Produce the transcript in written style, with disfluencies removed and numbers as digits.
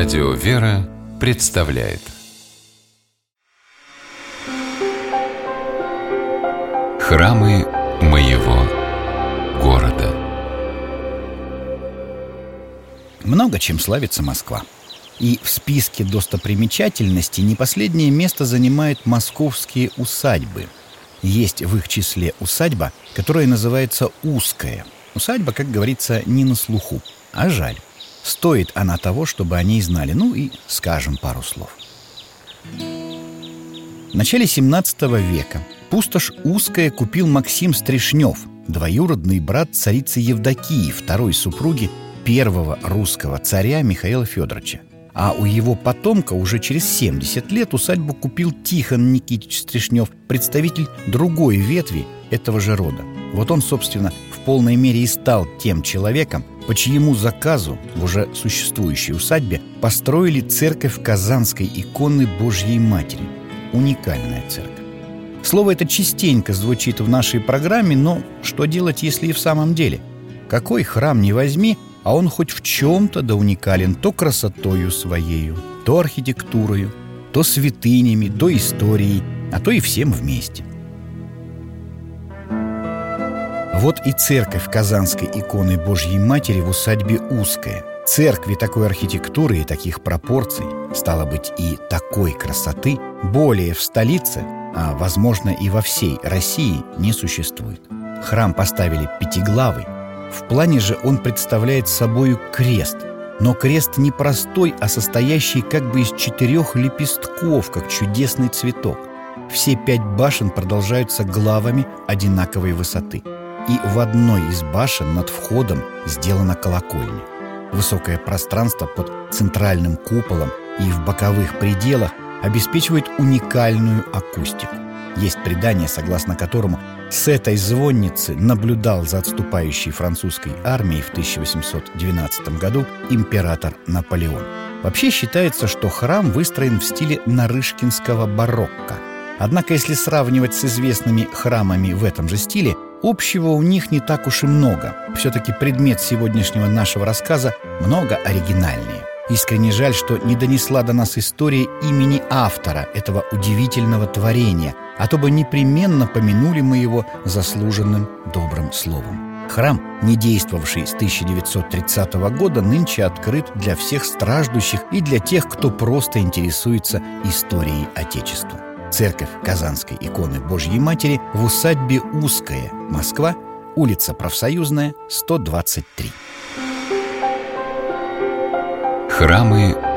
Радио «Вера» представляет Храмы моего города. Много чем славится Москва. И в списке достопримечательностей не последнее место занимают московские усадьбы. Есть в их числе усадьба, которая называется Узкая. Усадьба, как говорится, не на слуху, а жаль. Стоит она того, чтобы о ней знали. Ну и скажем пару слов. В начале 17 века пустошь Узкая купил Максим Стришнев, двоюродный брат царицы Евдокии, второй супруги первого русского царя Михаила Федоровича. А у его потомка уже через 70 лет усадьбу купил Тихон Никитич Стришнев, представитель другой ветви этого же рода. Вот он, собственно, в полной мере и стал тем человеком, по чьему заказу в уже существующей усадьбе построили церковь Казанской иконы Божьей Матери. Уникальная церковь. Слово это частенько звучит в нашей программе, но что делать, если и в самом деле? Какой храм ни возьми, а он хоть в чем-то да уникален то красотою своею, то архитектурою, то святынями, то историей, а то и всем вместе. Вот и церковь Казанской иконы Божьей Матери в усадьбе Узкая. Церкви такой архитектуры и таких пропорций, стало быть, и такой красоты, более в столице, а, возможно, и во всей России не существует. Храм поставили пятиглавый. В плане же он представляет собою крест. Но крест не простой, а состоящий как бы из 4 лепестков, как чудесный цветок. Все 5 башен продолжаются главами одинаковой высоты. И в одной из башен над входом сделана колокольня. Высокое пространство под центральным куполом и в боковых пределах обеспечивает уникальную акустику. Есть предание, согласно которому с этой звонницы наблюдал за отступающей французской армией в 1812 году император Наполеон. Вообще считается, что храм выстроен в стиле нарышкинского барокко. Однако, если сравнивать с известными храмами в этом же стиле, общего у них не так уж и много. Все-таки предмет сегодняшнего нашего рассказа много оригинальнее. Искренне жаль, что не донесла до нас история имени автора этого удивительного творения, а то бы непременно помянули мы его заслуженным добрым словом. Храм, не действовавший с 1930 года, нынче открыт для всех страждущих и для тех, кто просто интересуется историей Отечества. Церковь Казанской иконы Божьей Матери в усадьбе Узкая, Москва, улица Профсоюзная, 123. Храмы